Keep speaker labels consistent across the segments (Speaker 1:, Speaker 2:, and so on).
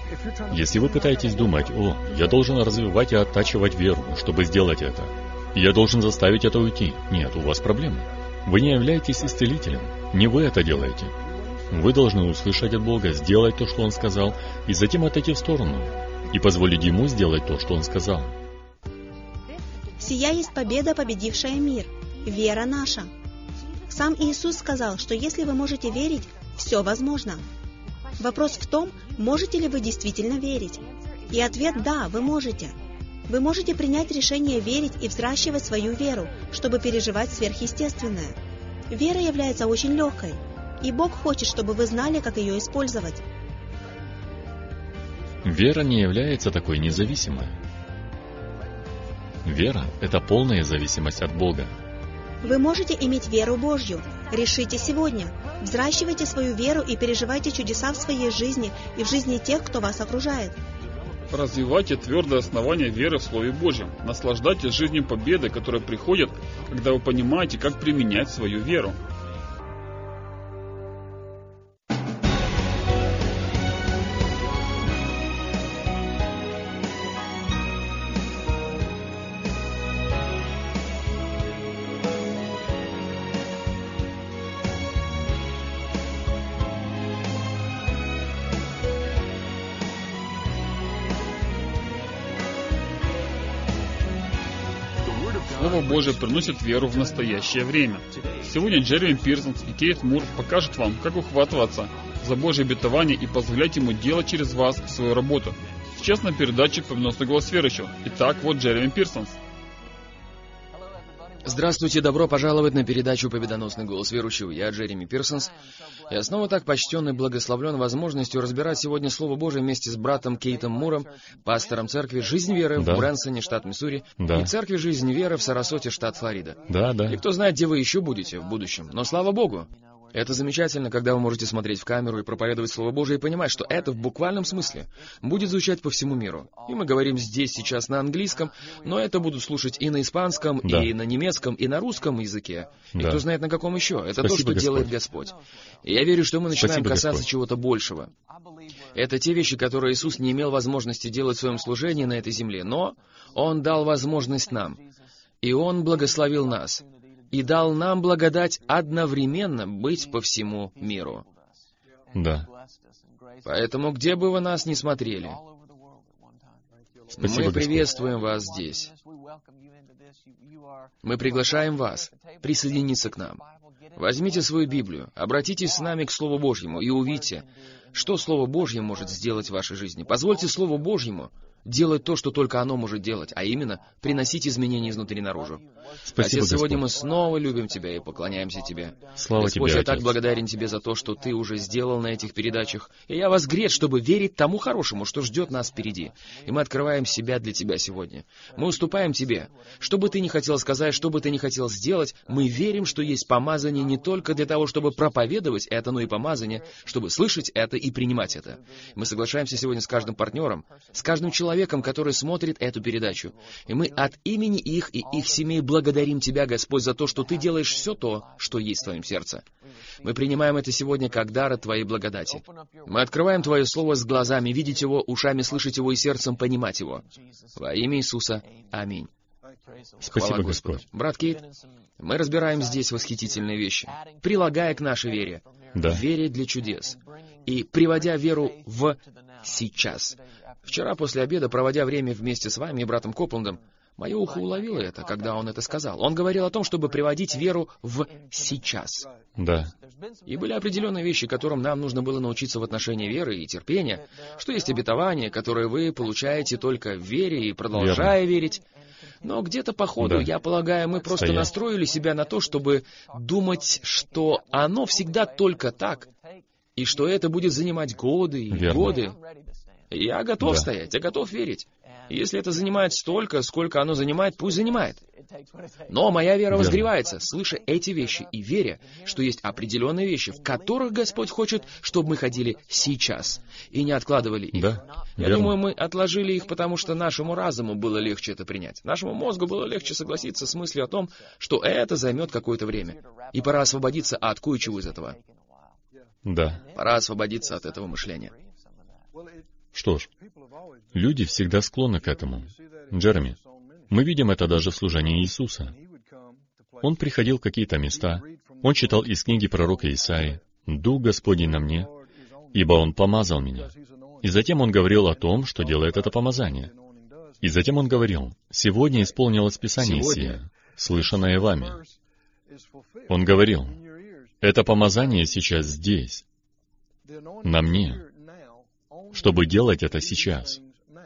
Speaker 1: Если вы пытаетесь думать: «О, я должен развивать и оттачивать веру, чтобы сделать это. Я должен заставить это уйти», нет, у вас проблемы. Вы не являетесь исцелителем. Не вы это делаете. Вы должны услышать от Бога, сделать то, что Он сказал, и затем отойти в сторону и позволить Ему сделать то, что Он сказал.
Speaker 2: Сия есть победа, победившая мир, вера наша. Сам Иисус сказал, что если вы можете верить, все возможно. Вопрос в том, можете ли вы действительно верить. И ответ – да, вы можете. Вы можете принять решение верить и взращивать свою веру, чтобы переживать сверхъестественное. Вера является очень легкой, и Бог хочет, чтобы вы знали, как ее использовать.
Speaker 1: Вера не является такой независимой. Вера – это полная зависимость от Бога.
Speaker 2: Вы можете иметь веру Божью. Решите сегодня. Взращивайте свою веру и переживайте чудеса в своей жизни и в жизни тех, кто вас окружает.
Speaker 3: Развивайте твердое основание веры в Слове Божьем. Наслаждайтесь жизнью победы, которая приходит, когда вы понимаете, как применять свою веру. Слово Божие приносит веру в настоящее время. Сегодня Джереми Пирсонс и Кейт Мур покажут вам, как ухватываться за Божье обетование и позволять Ему делать через вас свою работу. Сейчас на передаче «Победоносный голос верующего». Итак, вот Джереми Пирсонс.
Speaker 4: Здравствуйте, добро пожаловать на передачу «Победоносный голос верующего». Я Джереми Пирсонс. Я снова так почтен и благословлен возможностью разбирать сегодня Слово Божие вместе с братом Кейтом Муром, пастором церкви «Жизнь веры» в Брэнсоне, штат Миссури, и церкви «Жизнь веры» в Сарасоте, штат Флорида. И кто знает, где вы еще будете в будущем. Но слава Богу! Это замечательно, когда вы можете смотреть в камеру и проповедовать Слово Божие и понимать, что это в буквальном смысле будет звучать по всему миру. И мы говорим здесь сейчас на английском, но это будут слушать и на испанском, и на немецком, и на русском языке. И кто знает на каком еще. Это то, что делает Господь. И я верю, что мы начинаем касаться чего-то большего. Это те вещи, которые Иисус не имел возможности делать в своем служении на этой земле, но Он дал возможность нам. И Он благословил нас. И дал нам благодать одновременно быть по всему миру. Поэтому, где бы вы нас ни смотрели, мы приветствуем вас здесь. Мы приглашаем вас присоединиться к нам. Возьмите свою Библию, обратитесь с нами к Слову Божьему и увидьте, что Слово Божье может сделать в вашей жизни. Позвольте Слову Божьему делать то, что только оно может делать, а именно приносить изменения изнутри наружу.
Speaker 1: Спасибо,
Speaker 4: Отец, сегодня
Speaker 1: Господь.
Speaker 4: мы снова любим Тебя и поклоняемся Тебе.
Speaker 1: Слава
Speaker 4: Господь,
Speaker 1: Тебе,
Speaker 4: я так
Speaker 1: Отец.
Speaker 4: благодарен Тебе за то, что Ты уже сделал на этих передачах. И я возгрет, чтобы верить тому хорошему, что ждет нас впереди. И мы открываем себя для Тебя сегодня. Мы уступаем Тебе. Что бы Ты ни хотел сказать, что бы Ты ни хотел сделать, мы верим, что есть помазание не только для того, чтобы проповедовать это, но и помазание, чтобы слышать это и принимать это. Мы соглашаемся сегодня с каждым партнером, с каждым человеком, который смотрит эту передачу. И мы от имени их и их семей благодарим Тебя, Господь, за то, что Ты делаешь все то, что есть в Твоем сердце. Мы принимаем это сегодня как дар от Твоей благодати. Мы открываем Твое Слово с глазами, видеть его, ушами слышать его и сердцем понимать его. Во имя Иисуса. Аминь.
Speaker 1: Спасибо,
Speaker 4: Хвала Господу.
Speaker 1: Господь.
Speaker 4: Брат Кейт, мы разбираем здесь восхитительные вещи, прилагая к нашей вере, вере для чудес, и приводя веру в сейчас. Вчера после обеда, проводя время вместе с вами и братом Копландом, мое ухо уловило это, когда он это сказал. Он говорил о том, чтобы приводить веру в сейчас. И были определенные вещи, которым нам нужно было научиться в отношении веры и терпения, что есть обетования, которые вы получаете только в вере и продолжая верить. Но где-то по ходу, я полагаю, мы просто настроили себя на то, чтобы думать, что оно всегда только так, и что это будет занимать годы и годы. Я готов стоять, я готов верить. Если это занимает столько, сколько оно занимает, пусть занимает. Но моя вера возгревается, слыша эти вещи и веря, что есть определенные вещи, в которых Господь хочет, чтобы мы ходили сейчас и не откладывали их. Я думаю, мы отложили их, потому что нашему разуму было легче это принять. Нашему мозгу было легче согласиться с мыслью о том, что это займет какое-то время. И пора освободиться от кое-чего из этого. Пора освободиться от этого мышления.
Speaker 1: Что ж, люди всегда склонны к этому. Джереми, мы видим это даже в служении Иисуса. Он приходил в какие-то места, он читал из книги пророка Исаии: «Дух Господень на мне, ибо Он помазал меня». И затем он говорил о том, что делает это помазание. И затем он говорил: «Сегодня исполнилось Писание сие, слышанное вами». Он говорил: «Это помазание сейчас здесь, на мне, чтобы делать это сейчас».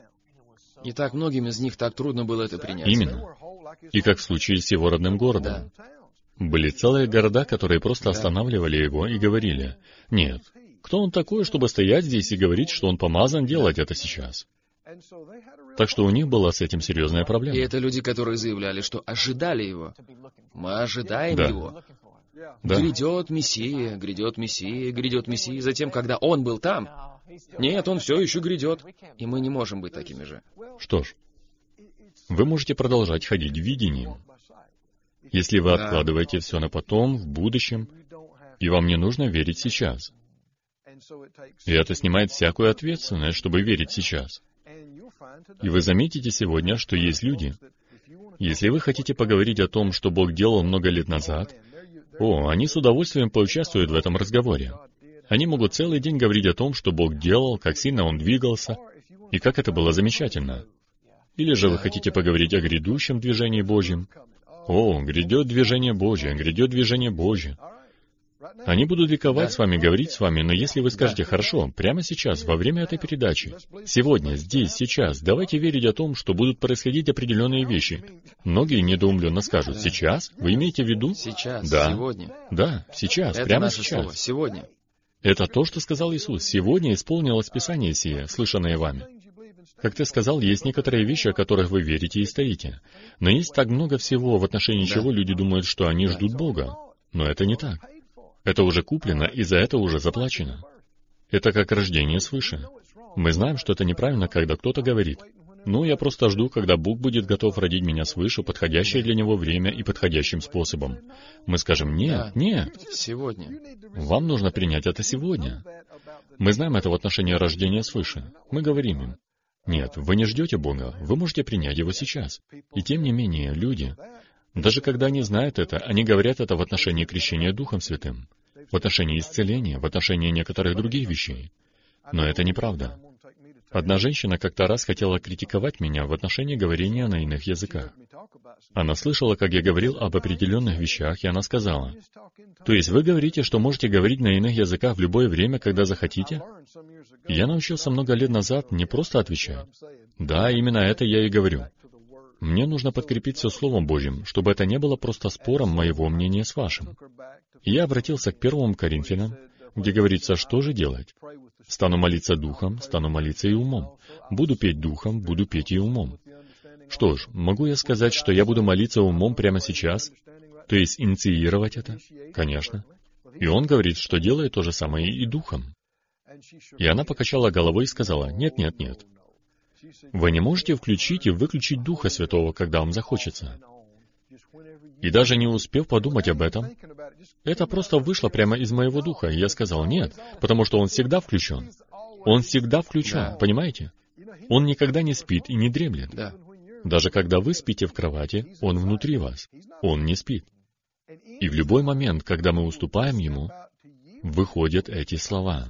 Speaker 4: И так многим из них так трудно было это принять.
Speaker 1: Именно. И как в случае с его родным городом. Были целые города, которые просто останавливали его и говорили: «Нет, кто он такой, чтобы стоять здесь и говорить, что он помазан делать это сейчас?» Так что у них была с этим серьезная проблема.
Speaker 4: И это люди, которые заявляли, что ожидали его. Мы ожидаем его.
Speaker 1: Да.
Speaker 4: Грядет Мессия, грядет Мессия, грядет Мессия. Затем, когда он был там, нет, он все еще грядет. И мы не можем быть такими же.
Speaker 1: Что ж, вы можете продолжать ходить в видении. Если вы откладываете все на потом, в будущем, и вам не нужно верить сейчас. И это снимает всякую ответственность, чтобы верить сейчас. И вы заметите сегодня, что есть люди. Если вы хотите поговорить о том, что Бог делал много лет назад, они с удовольствием поучаствуют в этом разговоре. Они могут целый день говорить о том, что Бог делал, как сильно Он двигался, и как это было замечательно. Или же вы хотите поговорить о грядущем движении Божьем. Грядет движение Божье, грядет движение Божье. Они будут ликовать с вами, говорить с вами, но если вы скажете: «Хорошо, прямо сейчас, во время этой передачи, сегодня, здесь, сейчас, давайте верить о том, что будут происходить определенные вещи». Многие недоумленно скажут: «Сейчас? Вы имеете в виду?»
Speaker 4: Сейчас,
Speaker 1: да.
Speaker 4: Сегодня.
Speaker 1: Да, сейчас,
Speaker 4: это
Speaker 1: прямо
Speaker 4: наше
Speaker 1: сейчас.
Speaker 4: Слово. Сегодня.
Speaker 1: Это то, что сказал Иисус. «Сегодня исполнилось Писание сие, слышанное вами». Как ты сказал, есть некоторые вещи, о которых вы верите и стоите. Но есть так много всего, в отношении чего люди думают, что они ждут Бога. Но это не так. Это уже куплено, и за это уже заплачено. Это как рождение свыше. Мы знаем, что это неправильно, когда кто-то говорит: я просто жду, когда Бог будет готов родить меня свыше, подходящее для Него время и подходящим способом. Мы скажем: нет, нет.
Speaker 4: Сегодня.
Speaker 1: Вам нужно принять это сегодня. Мы знаем это в отношении рождения свыше. Мы говорим им: нет, вы не ждете Бога, вы можете принять Его сейчас. И тем не менее, люди, даже когда они знают это, они говорят это в отношении крещения Духом Святым, в отношении исцеления, в отношении некоторых других вещей. Но это неправда. Одна женщина как-то раз хотела критиковать меня в отношении говорения на иных языках. Она слышала, как я говорил об определенных вещах, и она сказала: «То есть вы говорите, что можете говорить на иных языках в любое время, когда захотите?» И я научился много лет назад не просто отвечать: «Да, именно это я и говорю». Мне нужно подкрепить все Словом Божьим, чтобы это не было просто спором моего мнения с вашим. И я обратился к 1 Коринфянам, где говорится, что же делать. «Стану молиться духом, стану молиться и умом. Буду петь духом, буду петь и умом». Что ж, могу я сказать, что я буду молиться умом прямо сейчас? То есть инициировать это? Конечно. И он говорит, что делает то же самое и духом. И она покачала головой и сказала: «Нет, нет, нет. Вы не можете включить и выключить Духа Святого, когда вам захочется». И даже не успев подумать об этом, это просто вышло прямо из моего духа, и я сказал: «Нет, потому что он всегда включен». Он всегда включен, понимаете? Он никогда не спит и не дремлет. Даже когда вы спите в кровати, он внутри вас. Он не спит. И в любой момент, когда мы уступаем ему, выходят эти слова.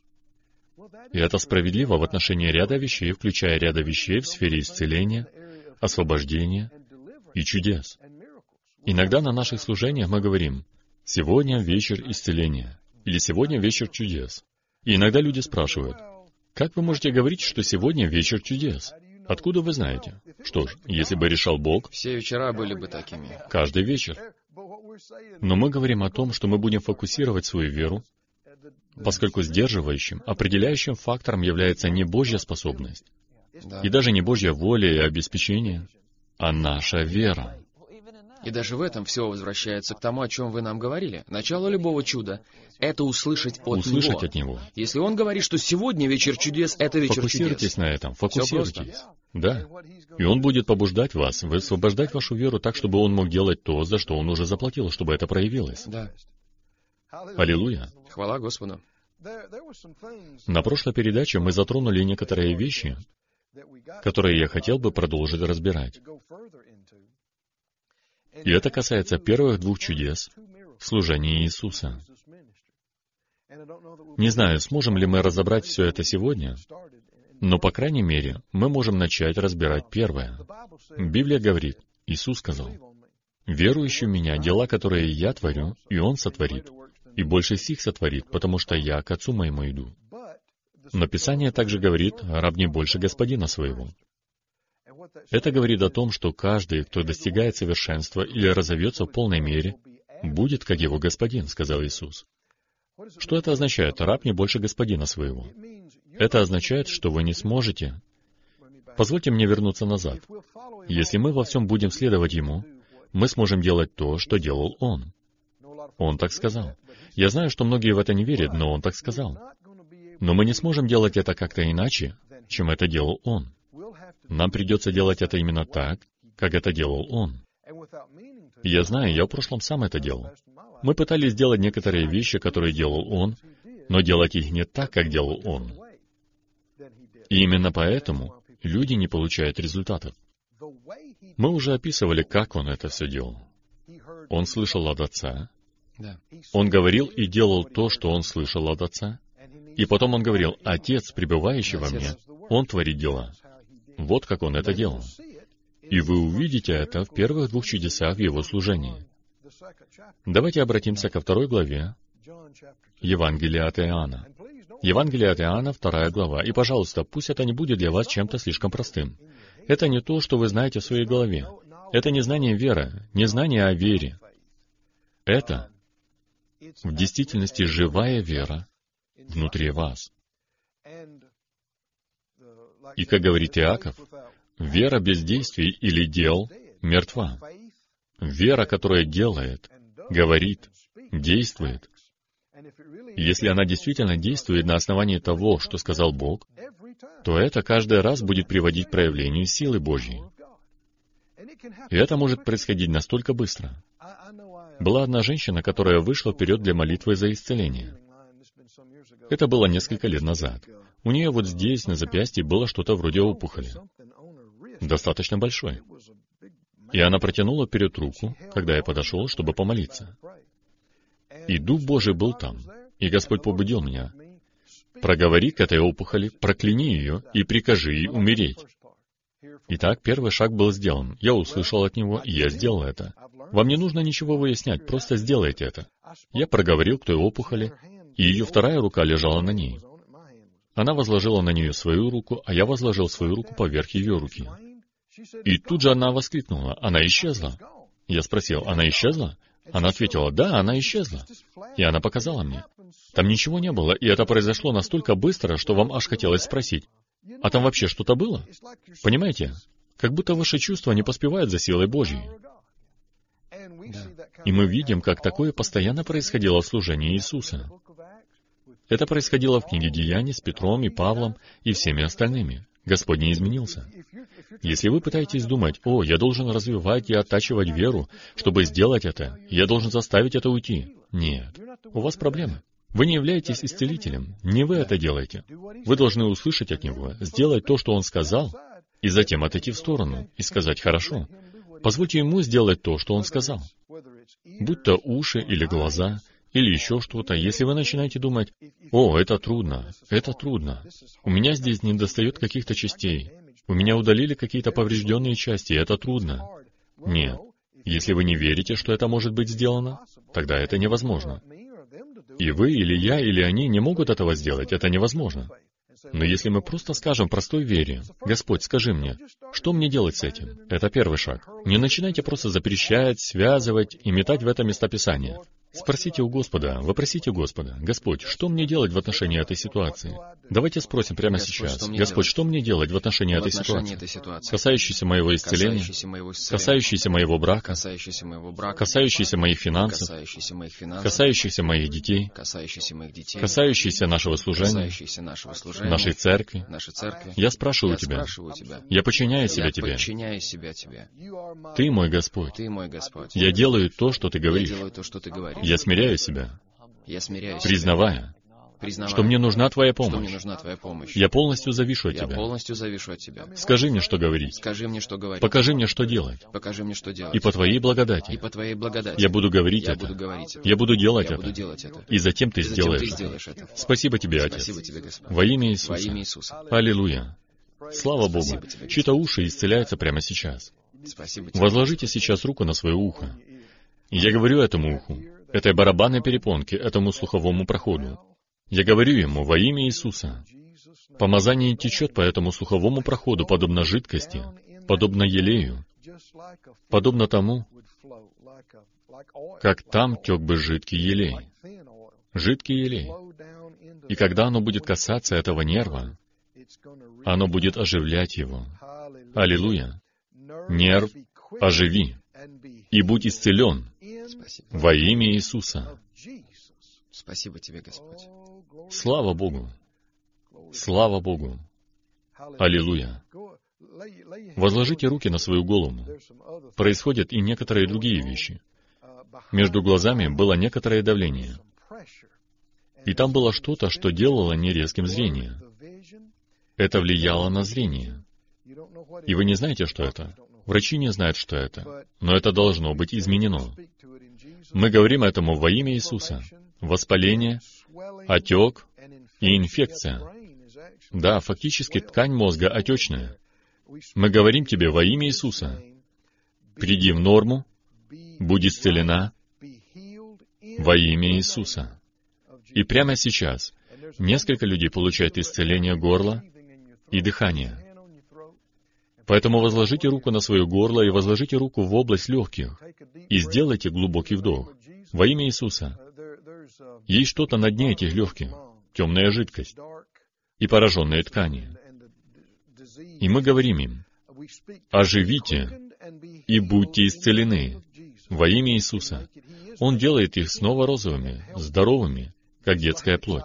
Speaker 1: И это справедливо в отношении ряда вещей, включая ряда вещей в сфере исцеления, освобождения и чудес. Иногда на наших служениях мы говорим: «Сегодня вечер исцеления» или «Сегодня вечер чудес». И иногда люди спрашивают: «Как вы можете говорить, что сегодня вечер чудес? Откуда вы знаете?» Что ж, если бы решал Бог,
Speaker 4: все вечера были бы такими.
Speaker 1: Каждый вечер. Но мы говорим о том, что мы будем фокусировать свою веру, поскольку сдерживающим, определяющим фактором является не Божья способность, и даже не Божья воля и обеспечение, а наша вера.
Speaker 4: И даже в этом все возвращается к тому, о чем вы нам говорили. Начало любого чуда — это услышать от Него. Если Он говорит, что сегодня вечер чудес — это вечер чудес.
Speaker 1: Фокусируйтесь на этом, фокусируйтесь. Да. И Он будет побуждать вас, высвобождать вашу веру так, чтобы Он мог делать то, за что Он уже заплатил, чтобы это проявилось.
Speaker 4: Да.
Speaker 1: Аллилуйя.
Speaker 4: Хвала Господу.
Speaker 1: На прошлой передаче мы затронули некоторые вещи, которые я хотел бы продолжить разбирать. И это касается первых двух чудес в служении Иисуса. Не знаю, сможем ли мы разобрать все это сегодня, но, по крайней мере, мы можем начать разбирать первое. Библия говорит, Иисус сказал, «Верующий в Меня, дела, которые Я творю, и Он сотворит, и больше сих сотворит, потому что Я к Отцу Моему иду». Но Писание также говорит, «Раб не больше Господина своего». Это говорит о том, что каждый, кто достигает совершенства или разовьется в полной мере, будет как его Господин, сказал Иисус. Что это означает? Раб не больше Господина своего. Это означает, что вы не сможете. Позвольте мне вернуться назад. Если мы во всем будем следовать Ему, мы сможем делать то, что делал Он. Он так сказал. Я знаю, что многие в это не верят, но Он так сказал. Но мы не сможем делать это как-то иначе, чем это делал Он. Нам придется делать это именно так, как это делал Он. Я знаю, я в прошлом сам это делал. Мы пытались сделать некоторые вещи, которые делал Он, но делать их не так, как делал Он. И именно поэтому люди не получают результатов. Мы уже описывали, как Он это все делал. Он слышал от Отца. Он говорил и делал то, что Он слышал от Отца. И потом Он говорил, «Отец, пребывающий во мне, Он творит дела». Вот как Он это делал. И вы увидите это в первых двух чудесах в Его служении. Давайте обратимся ко 2 главе Евангелия от Иоанна. Евангелие от Иоанна, 2 глава. И, пожалуйста, пусть это не будет для вас чем-то слишком простым. Это не то, что вы знаете в своей голове. Это не знание веры, не знание о вере. Это в действительности живая вера внутри вас. И, как говорит Иаков, вера без действий или дел мертва. Вера, которая делает, говорит, действует. Если она действительно действует на основании того, что сказал Бог, то это каждый раз будет приводить к проявлению силы Божьей. И это может происходить настолько быстро. Была одна женщина, которая вышла вперед для молитвы за исцеление. Это было несколько лет назад. У нее вот здесь, на запястье, было что-то вроде опухоли. Достаточно большой. И она протянула вперед руку, когда я подошел, чтобы помолиться. И Дух Божий был там. И Господь побудил меня. Проговори к этой опухоли, прокляни ее и прикажи ей умереть. Итак, первый шаг был сделан. Я услышал от Него, и я сделал это. Вам не нужно ничего выяснять, просто сделайте это. Я проговорил к той опухоли, и ее вторая рука лежала на ней. Она возложила на нее свою руку, а я возложил свою руку поверх ее руки. И тут же она воскликнула, она исчезла. Я спросил, она исчезла? Она ответила, да, она исчезла. И она показала мне. Там ничего не было, и это произошло настолько быстро, что вам аж хотелось спросить, а там вообще что-то было? Понимаете? Как будто ваши чувства не поспевают за силой Божьей. И мы видим, как такое постоянно происходило в служении Иисуса. Это происходило в книге Деяний с Петром и Павлом и всеми остальными. Господь не изменился. Если вы пытаетесь думать, «О, я должен развивать и оттачивать веру, чтобы сделать это, я должен заставить это уйти». Нет, у вас проблемы. Вы не являетесь исцелителем, не вы это делаете. Вы должны услышать от Него, сделать то, что Он сказал, и затем отойти в сторону и сказать «Хорошо». Позвольте Ему сделать то, что Он сказал. Будь то уши или глаза, или еще что-то, если вы начинаете думать, «О, это трудно, у меня здесь недостает каких-то частей, у меня удалили какие-то поврежденные части, это трудно». Нет. Если вы не верите, что это может быть сделано, тогда это невозможно. И вы, или я, или они не могут этого сделать, это невозможно. Но если мы просто скажем в простой вере, «Господь, скажи мне, что мне делать с этим?» Это первый шаг. Не начинайте просто запрещать, связывать и метать в это места Писания. Спросите у Господа, вопросите Господа, «Господь, что мне делать в отношении этой ситуации?» Давайте спросим прямо сейчас, «Господь, что мне делать в отношении этой ситуации?» Касающейся моего исцеления, касающейся моего брака, касающейся моих финансов, касающейся моих детей, касающейся нашего служения, нашей церкви. Я спрашиваю Тебя, я подчиняю себя Тебе. Ты мой Господь. Я делаю то, что Ты говоришь. Я смиряю себя, признавая, что мне нужна Твоя
Speaker 4: что мне
Speaker 1: помощь.
Speaker 4: нужна Твоя помощь.
Speaker 1: Я полностью завишу от
Speaker 4: Я
Speaker 1: Тебя.
Speaker 4: полностью завишу от Тебя.
Speaker 1: Скажи мне, что говорить.
Speaker 4: Скажи мне, что говорить.
Speaker 1: Покажи мне, что делать.
Speaker 4: Покажи мне, что делать.
Speaker 1: И по Твоей благодати
Speaker 4: И по Твоей благодати.
Speaker 1: я буду говорить
Speaker 4: Я
Speaker 1: это.
Speaker 4: буду говорить это.
Speaker 1: Я буду делать
Speaker 4: Я буду
Speaker 1: это.
Speaker 4: делать это.
Speaker 1: И затем Ты
Speaker 4: И затем Ты
Speaker 1: сделаешь это.
Speaker 4: сделаешь это.
Speaker 1: Спасибо Тебе, Отец.
Speaker 4: Спасибо Тебе, Господь.
Speaker 1: Во имя
Speaker 4: Во
Speaker 1: Иисуса.
Speaker 4: имя Иисуса.
Speaker 1: Аллилуйя. Слава Богу.
Speaker 4: Спасибо Тебе,
Speaker 1: Чьи-то уши исцеляются прямо сейчас.
Speaker 4: Спасибо Тебе.
Speaker 1: Возложите сейчас руку на свое ухо. И я говорю этому уху, этой барабанной перепонке, этому слуховому проходу. Я говорю ему во имя Иисуса. Помазание течет по этому слуховому проходу, подобно жидкости, подобно елею, подобно тому, как там тек бы жидкий елей. Жидкий елей. И когда оно будет касаться этого нерва, оно будет оживлять его. Аллилуйя. Нерв, оживи, и будь исцелен
Speaker 4: Спасибо.
Speaker 1: во имя Иисуса.
Speaker 4: Спасибо Тебе, Господь.
Speaker 1: Слава Богу! Слава Богу! Аллилуйя! Возложите руки на свою голову. Происходят и некоторые другие вещи. Между глазами было некоторое давление. И там было что-то, что делало нерезким зрение. Это влияло на зрение. И вы не знаете, что это. Врачи не знают, что это. Но это должно быть изменено. Мы говорим этому во имя Иисуса. Воспаление, отек и инфекция. Да, фактически ткань мозга отечная. Мы говорим тебе во имя Иисуса. Приди в норму, будь исцелена во имя Иисуса. И прямо сейчас несколько людей получают исцеление горла и дыхания. Поэтому возложите руку на свое горло и возложите руку в область легких и сделайте глубокий вдох. Во имя Иисуса. Есть что-то на дне этих легких, темная жидкость и пораженные ткани. И мы говорим им, оживите и будьте исцелены во имя Иисуса. Он делает их снова розовыми, здоровыми, как детская плоть.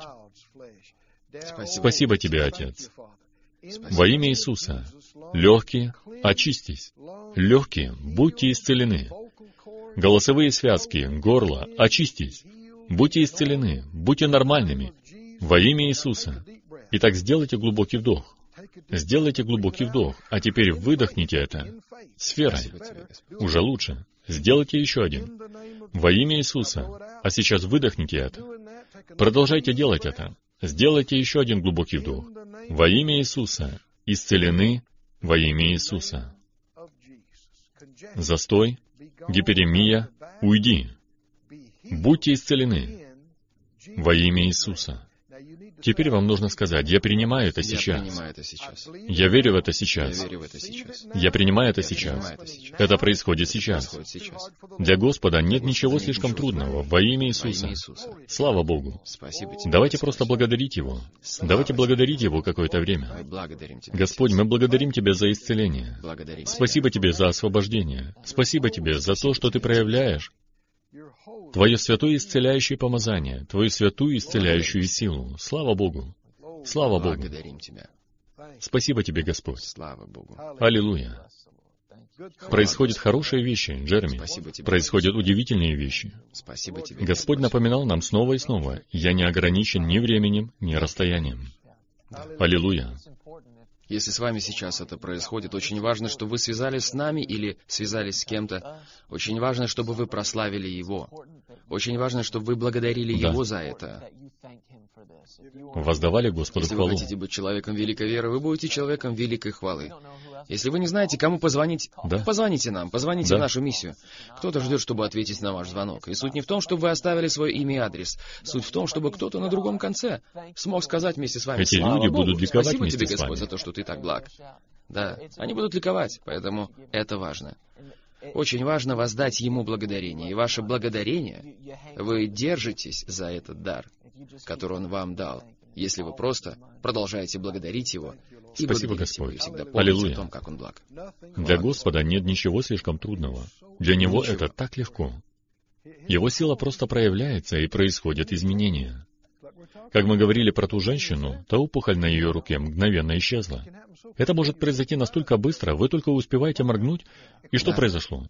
Speaker 1: Спасибо Тебе, Отец. Во имя Иисуса. Легкие, очистись. Легкие, будьте исцелены. Голосовые связки, горло, очистись. Будьте исцелены, будьте нормальными. Во имя Иисуса. Итак, сделайте глубокий вдох. Сделайте глубокий вдох, а теперь выдохните это с верой. Уже лучше. Сделайте еще один. Во имя Иисуса. А сейчас выдохните это. Продолжайте делать это. Сделайте еще один глубокий вдох. Во имя Иисуса. Исцелены во имя Иисуса. Застой, гиперемия, уйди. Будьте исцелены во имя Иисуса. Теперь вам нужно сказать, я принимаю это сейчас. Я верю в это сейчас. Я принимаю это сейчас. Это происходит сейчас. Для Господа нет ничего слишком трудного. Во имя Иисуса. Слава Богу. Давайте просто благодарить Его. Давайте благодарить Его какое-то время. Господь, мы благодарим Тебя за исцеление. Спасибо Тебе за освобождение. Спасибо Тебе за то, что Ты проявляешь Твое святое исцеляющее помазание, Твою святую исцеляющую силу. Слава Богу! Слава Богу!
Speaker 4: Благодарим Тебя.
Speaker 1: Спасибо Тебе, Господь!
Speaker 4: Слава Богу.
Speaker 1: Аллилуйя! Происходят хорошие вещи, Джереми.
Speaker 4: Спасибо Тебе.
Speaker 1: Происходят удивительные вещи.
Speaker 4: Спасибо Тебе.
Speaker 1: Господь напоминал нам снова и снова, «Я не ограничен ни временем, ни расстоянием». Аллилуйя!
Speaker 4: Если с вами сейчас это происходит, очень важно, чтобы вы связались с нами или связались с кем-то. Очень важно, чтобы вы прославили Его. Очень важно, чтобы вы благодарили
Speaker 1: Да.
Speaker 4: Его за это.
Speaker 1: Воздавали Господу
Speaker 4: Если вы
Speaker 1: хвалу.
Speaker 4: хотите быть человеком великой веры, вы будете человеком великой хвалы. Если вы не знаете, кому позвонить,
Speaker 1: Да.
Speaker 4: позвоните нам, позвоните
Speaker 1: Да.
Speaker 4: в нашу миссию. Кто-то ждет, чтобы ответить на ваш звонок. И суть не в том, чтобы вы оставили свое имя и адрес. Суть в том, чтобы кто-то на другом конце смог сказать вместе с вами:
Speaker 1: Эти
Speaker 4: «Слава
Speaker 1: люди
Speaker 4: Богу,
Speaker 1: будут ликовать
Speaker 4: спасибо
Speaker 1: вместе
Speaker 4: тебе,
Speaker 1: с
Speaker 4: Господь,
Speaker 1: вами».
Speaker 4: за то, что ты так благ». Да, они будут ликовать, поэтому это важно. Очень важно воздать Ему благодарение. И ваше благодарение, вы держитесь за этот дар, который Он вам дал, если вы просто продолжаете благодарить Его и
Speaker 1: Спасибо,
Speaker 4: благодарить Его,
Speaker 1: Господь.
Speaker 4: и всегда помните
Speaker 1: Аллилуйя.
Speaker 4: о том, как Он благ.
Speaker 1: Для Господа нет ничего слишком трудного. Для Него это так легко. Его сила просто проявляется, и происходят изменения. Как мы говорили про ту женщину, та опухоль на ее руке мгновенно исчезла. Это может произойти настолько быстро, вы только успеваете моргнуть, и что
Speaker 4: Да.
Speaker 1: произошло?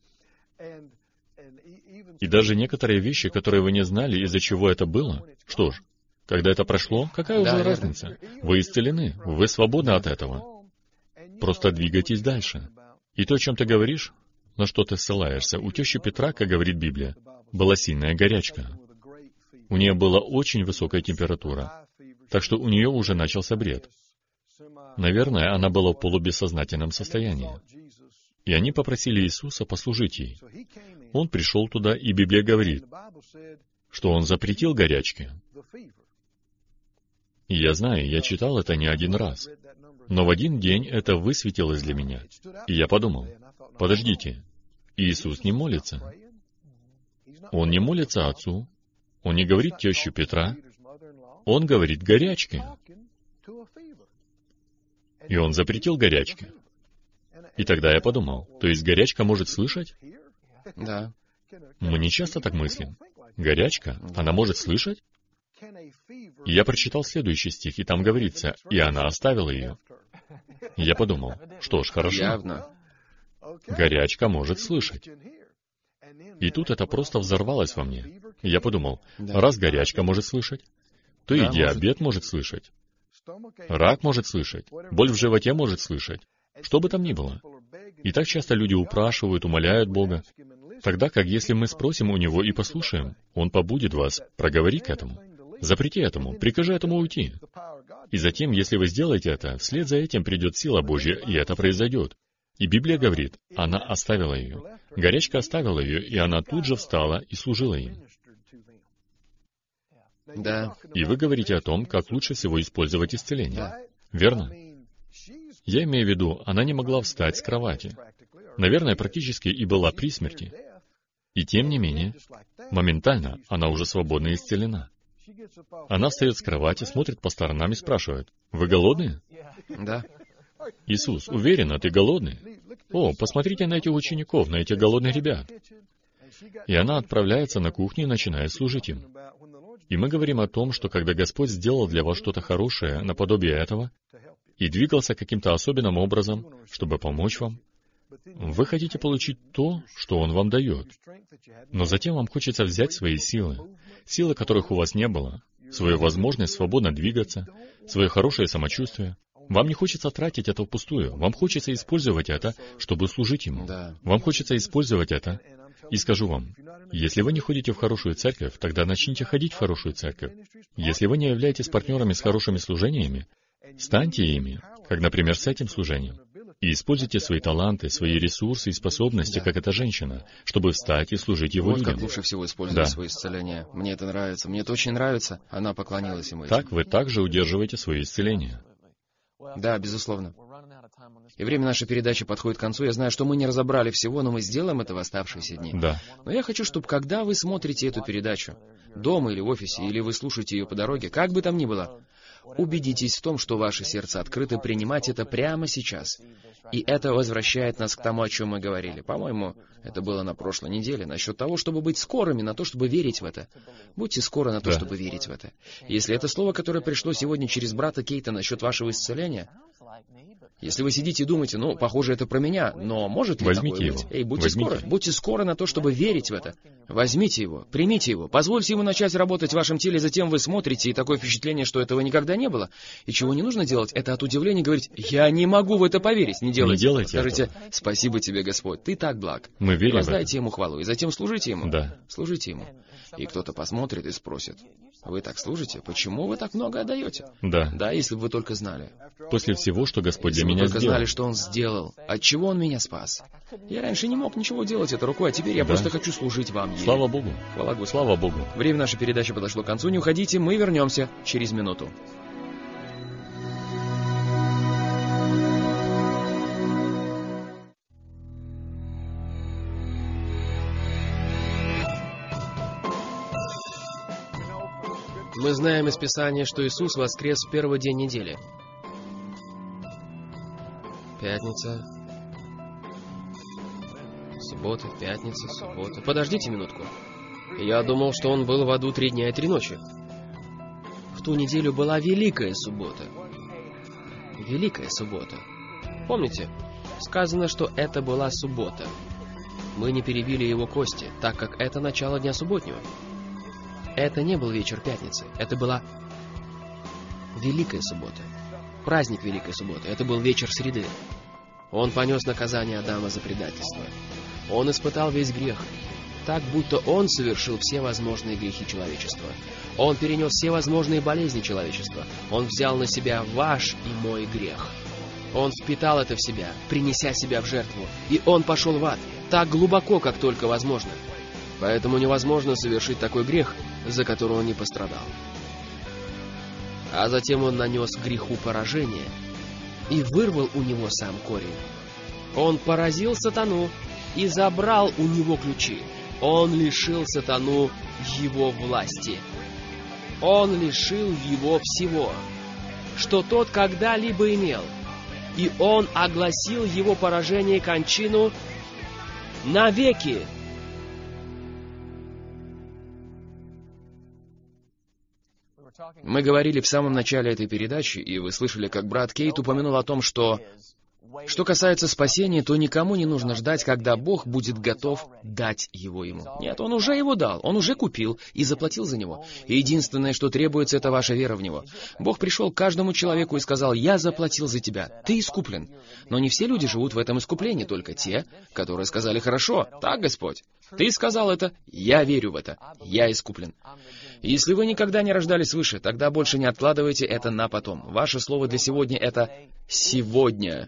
Speaker 1: И даже некоторые вещи, которые вы не знали, из-за чего это было, что ж, Когда это прошло, какая уже разница? Вы исцелены, вы свободны от этого. Просто двигайтесь дальше. И то, о чем ты говоришь, на что ты ссылаешься, у тещи Петра, как говорит Библия, была сильная горячка. У нее была очень высокая температура, так что у нее уже начался бред. Наверное, она была в полубессознательном состоянии. И они попросили Иисуса послужить ей. Он пришел туда, и Библия говорит, что Он запретил горячке. И я знаю, я читал это не один раз. Но в один день это высветилось для меня. И я подумал, подождите, Иисус не молится. Он не молится Отцу. Он не говорит тещу Петра. Он говорит горячке. И Он запретил горячке. И тогда я подумал, то есть горячка может слышать?
Speaker 4: Да.
Speaker 1: Мы не часто так мыслим. Горячка, она может слышать? И я прочитал следующий стих, и там говорится, и она оставила ее. И я подумал, что ж, хорошо.
Speaker 4: Явно.
Speaker 1: Горячка может слышать. И тут это просто взорвалось во мне. И я подумал, раз горячка может слышать, то и диабет может слышать. Рак может слышать, боль в животе может слышать, что бы там ни было. И так часто люди упрашивают, умоляют Бога, тогда как если мы спросим у Него и послушаем, Он побудит вас, проговори к этому, запрети этому, прикажи этому уйти. И затем, если вы сделаете это, вслед за этим придет сила Божья, и это произойдет. И Библия говорит, она оставила ее. Горячка оставила ее, и она тут же встала и служила им.
Speaker 4: Да.
Speaker 1: И вы говорите о том, как лучше всего использовать исцеление. Верно? Я имею в виду, она не могла встать с кровати. Наверное, практически и была при смерти. И тем не менее, моментально она уже свободно исцелена. Она встает с кровати, смотрит по сторонам и спрашивает, «Вы голодные?»
Speaker 4: Да.
Speaker 1: «Иисус, уверена, ты голодный?» «О, посмотрите на этих учеников, на этих голодных ребят». И она отправляется на кухню и начинает служить им. И мы говорим о том, что когда Господь сделал для вас что-то хорошее, наподобие этого, и двигался каким-то особенным образом, чтобы помочь вам, вы хотите получить то, что Он вам дает. Но затем вам хочется взять свои силы, силы, которых у вас не было, свою возможность свободно двигаться, свое хорошее самочувствие. Вам не хочется тратить это впустую. Вам хочется использовать это, чтобы служить Ему. Вам хочется использовать это. И скажу вам, если вы не ходите в хорошую церковь, тогда начните ходить в хорошую церковь. Если вы не являетесь партнерами с хорошими служениями, станьте ими, как, например, с этим служением, и используйте свои таланты, свои ресурсы и способности, как эта женщина, чтобы встать и служить Его людям.
Speaker 4: Вот как лучше всего использовать свое исцеление. Мне это нравится. Мне это очень нравится. Она поклонилась Ему.
Speaker 1: Так вы также удерживаете свое исцеление.
Speaker 4: Да, безусловно. И время нашей передачи подходит к концу. Я знаю, что мы не разобрали всего, но мы сделаем это в оставшиеся дни.
Speaker 1: Да.
Speaker 4: Но я хочу, чтобы когда вы смотрите эту передачу, дома или в офисе, или вы слушаете ее по дороге, как бы там ни было, убедитесь в том, что ваше сердце открыто принимать это прямо сейчас. И это возвращает нас к тому, о чем мы говорили. По-моему, это было на прошлой неделе, насчет того, чтобы быть скорыми на то, чтобы верить в это. Будьте скоры на то, чтобы верить в это. Если это слово, которое пришло сегодня через брата Кейта насчет вашего исцеления, если вы сидите и думаете, ну, похоже, это про меня, но может ли
Speaker 1: Возьмите
Speaker 4: такое
Speaker 1: его.
Speaker 4: быть? Эй, будьте скоры. Будьте скоры на то, чтобы верить в это. Возьмите его, примите его, позвольте ему начать работать в вашем теле, затем вы смотрите, и такое впечатление, что этого никогда не было. И чего не нужно делать, это от удивления говорить, я не могу в это поверить. Не делайте этого. Скажите, этого. Спасибо тебе, Господь, ты так благ.
Speaker 1: Мы верим в это.
Speaker 4: Воздайте ему хвалу, и затем служите ему.
Speaker 1: Да.
Speaker 4: Служите ему. И кто-то посмотрит и спросит, вы так служите? Почему вы так много отдаете?
Speaker 1: Да.
Speaker 4: Да, если бы вы только знали.
Speaker 1: После всего, что Господь
Speaker 4: Если
Speaker 1: для меня
Speaker 4: вы только
Speaker 1: сделал.
Speaker 4: знали, что Он сделал, от чего Он меня спас. Я раньше не мог ничего делать этой рукой, а теперь я просто хочу служить вам ей.
Speaker 1: Слава Богу.
Speaker 4: Хвала Господу.
Speaker 1: Слава Богу.
Speaker 4: Время нашей передачи подошло к концу. Не уходите, мы вернемся через минуту. Мы знаем из Писания, что Иисус воскрес в первый день недели. Пятница, суббота, пятница, суббота. Подождите минутку. Я думал, что Он был в аду 3 дня и 3 ночи. В ту неделю была Великая Суббота. Великая Суббота. Помните? Сказано, что это была суббота. Мы не перебили Его кости, так как это начало дня субботнего. Это не был вечер пятницы, это была Великая суббота. Праздник Великой субботы. Это был вечер среды. Он понес наказание Адама за предательство. Он испытал весь грех, так будто он совершил все возможные грехи человечества. Он перенес все возможные болезни человечества. Он взял на себя ваш и мой грех. Он впитал это в себя, принеся себя в жертву. И он пошел в ад, так глубоко, как только возможно. Поэтому невозможно совершить такой грех, за который он не пострадал. А затем он нанес греху поражение и вырвал у него сам корень. Он поразил сатану и забрал у него ключи. Он лишил сатану его власти. Он лишил его всего, что тот когда-либо имел. И он огласил его поражение и кончину навеки. Мы говорили в самом начале этой передачи, и вы слышали, как брат Кейт упомянул о том, что касается спасения, то никому не нужно ждать, когда Бог будет готов дать его ему. Нет, Он уже его дал, Он уже купил и заплатил за него. И единственное, что требуется, это ваша вера в Него. Бог пришел к каждому человеку и сказал: «Я заплатил за тебя, ты искуплен». Но не все люди живут в этом искуплении, только те, которые сказали: «Хорошо, так, Господь, ты сказал это, я верю в это, я искуплен». Если вы никогда не рождались свыше, тогда больше не откладывайте это на потом. Ваше слово для сегодня — это «сегодня».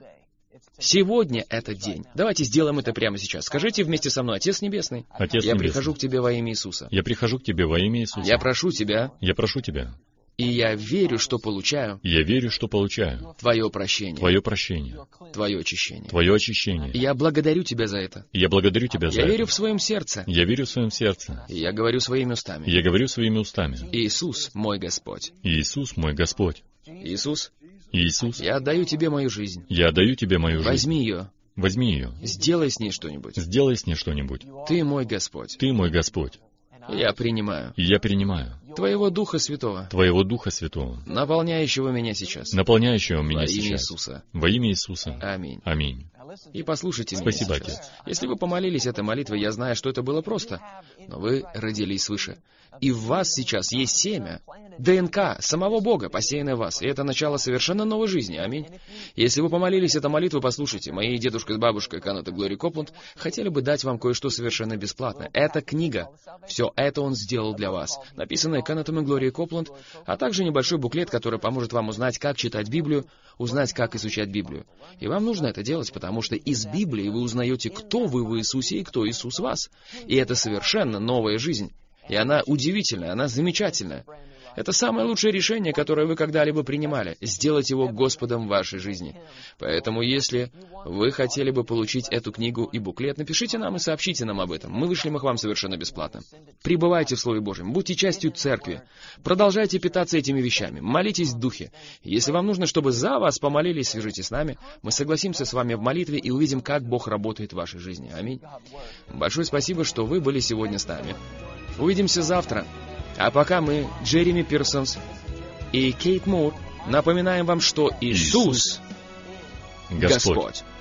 Speaker 4: Сегодня этот день. Давайте сделаем это прямо сейчас. Скажите вместе со мной: Отец Небесный,
Speaker 1: Отец
Speaker 4: я
Speaker 1: Небесный,
Speaker 4: прихожу к Тебе во имя Иисуса.
Speaker 1: Я прихожу к Тебе во имя Иисуса.
Speaker 4: Я прошу Тебя.
Speaker 1: Я прошу Тебя.
Speaker 4: И я верю, что получаю.
Speaker 1: Я верю, что получаю.
Speaker 4: Твое прощение.
Speaker 1: Твое прощение.
Speaker 4: Твое очищение.
Speaker 1: Твое очищение.
Speaker 4: И я благодарю Тебя за это.
Speaker 1: Я благодарю Тебя за это.
Speaker 4: Я верю в своем сердце.
Speaker 1: Я верю в своем сердце.
Speaker 4: И я говорю своими устами.
Speaker 1: Я говорю своими устами.
Speaker 4: Иисус, мой Господь.
Speaker 1: Иисус, мой Господь.
Speaker 4: Иисус.
Speaker 1: Иисус.
Speaker 4: Я отдаю Тебе мою жизнь.
Speaker 1: Я отдаю Тебе мою жизнь.
Speaker 4: Возьми ее.
Speaker 1: Возьми ее.
Speaker 4: Сделай с ней что-нибудь.
Speaker 1: Сделай с ней что-нибудь.
Speaker 4: Ты мой Господь.
Speaker 1: Ты мой Господь.
Speaker 4: Я принимаю.
Speaker 1: И я принимаю.
Speaker 4: Твоего Духа Святого.
Speaker 1: Твоего Духа Святого.
Speaker 4: Наполняющего меня сейчас.
Speaker 1: Наполняющего меня
Speaker 4: Во
Speaker 1: сейчас.
Speaker 4: имя Иисуса.
Speaker 1: Во имя Иисуса.
Speaker 4: Аминь.
Speaker 1: Аминь.
Speaker 4: И послушайте меня
Speaker 1: Спасибо,
Speaker 4: сейчас.
Speaker 1: Отец.
Speaker 4: Если вы помолились этой молитвой, я знаю, что это было просто, но вы родились свыше. И в вас сейчас есть семя, ДНК самого Бога, посеянное в вас. И это начало совершенно новой жизни. Аминь. Если вы помолились этой молитвой, послушайте. Мои дедушка с бабушкой Канет и Глори Копланд хотели бы дать вам кое-что совершенно бесплатно. Это книга. Все это он сделал для вас. Написанная Канетом и Глори Копланд, а также небольшой буклет, который поможет вам узнать, как читать Библию, узнать, как изучать Библию. И вам нужно это делать, потому что из Библии вы узнаете, кто вы в Иисусе и кто Иисус в вас. И это совершенно новая жизнь. И она удивительная, она замечательная. Это самое лучшее решение, которое вы когда-либо принимали, сделать его Господом в вашей жизни. Поэтому, если вы хотели бы получить эту книгу и буклет, напишите нам и сообщите нам об этом. Мы вышлем их вам совершенно бесплатно. Пребывайте в Слове Божьем, будьте частью церкви. Продолжайте питаться этими вещами, молитесь в Духе. Если вам нужно, чтобы за вас помолились, свяжитесь с нами. Мы согласимся с вами в молитве и увидим, как Бог работает в вашей жизни. Аминь. Большое спасибо, что вы были сегодня с нами. Увидимся завтра. А пока мы, Джереми Пирсонс и Кейт Мур, напоминаем вам, что Иисус Господь.